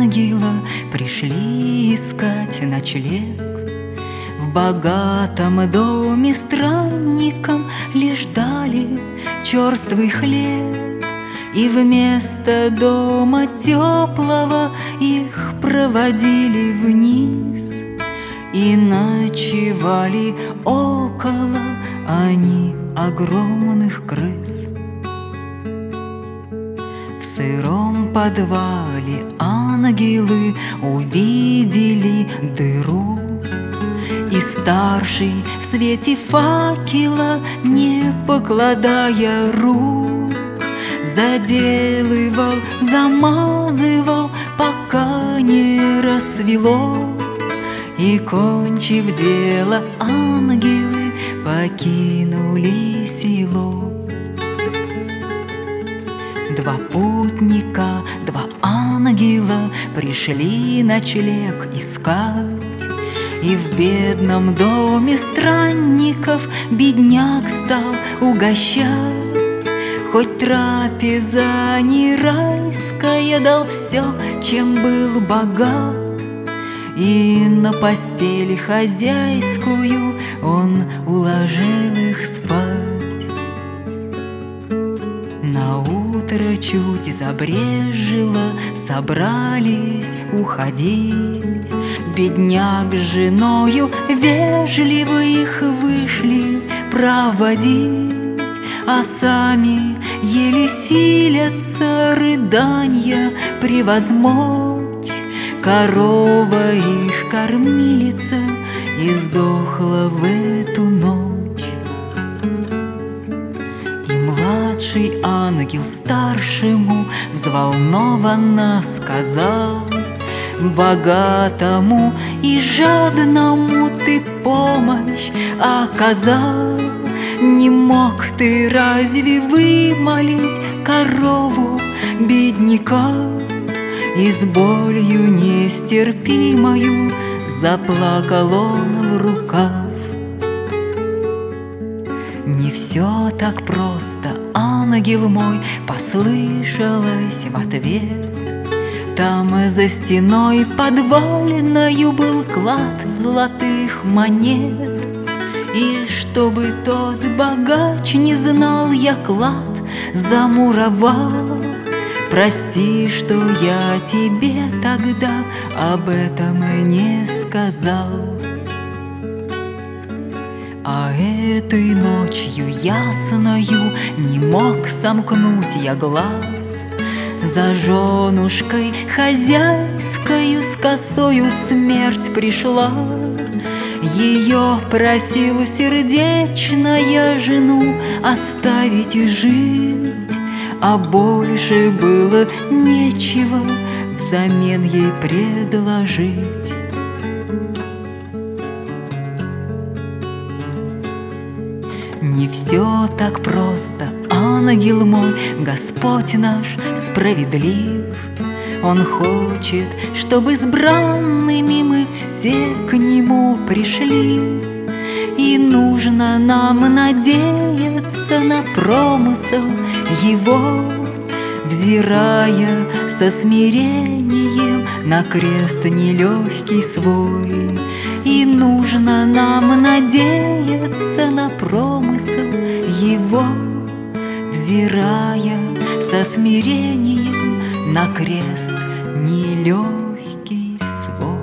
ангела пришли искать ночлег. В богатом доме странникам лишь дали черствый хлеб, и вместо дома теплого их проводили вниз, и ночевали около они огромных крыс. В сыром подвале ангелы увидели дыру, и старший в свете факела, не покладая рук, заделывал, замазывал, пока не рассвело. И, кончив дело, ангелы покинули село. Два путника, два ангела пришли ночлег искать, и в бедном доме странников бедняк стал угощать. Хоть трапеза не райская, дал все, чем был богат, и на постели хозяйскую он уложил их спать. Наутро чуть забрежило, собрались уходить. Бедняк с женою вежливо их вышли проводить, а сами еле силятся рыданья превозмочь. Корова их кормилица издохла в эту ночь. И младший ангел старшему взволнованно сказал: богатому и жадному ты помощь оказал. Не мог ты разве вымолить корову бедняка? И с болью нестерпимою заплакал он в рукав. Не все так просто, ангел мой, послышалось в ответ. Там за стеной подваленною был клад золотых монет. И чтобы тот богач не знал, я клад замуровал. Прости, что я тебе тогда об этом не сказал. А этой ночью ясною не мог сомкнуть я глаз. За женушкой хозяйскою с косою смерть пришла. Ее просила сердечная жену оставить жить, а больше было нечего взамен ей предложить. Не все так просто, ангел мой, Господь наш справедлив. Он хочет, чтобы избранными мы все к Нему пришли. И нужно нам надеяться на промысел Его, взирая со смирением на крест нелегкий свой. И нужно нам надеяться на промысел Его, взирая со смирением на крест нелегкий свой.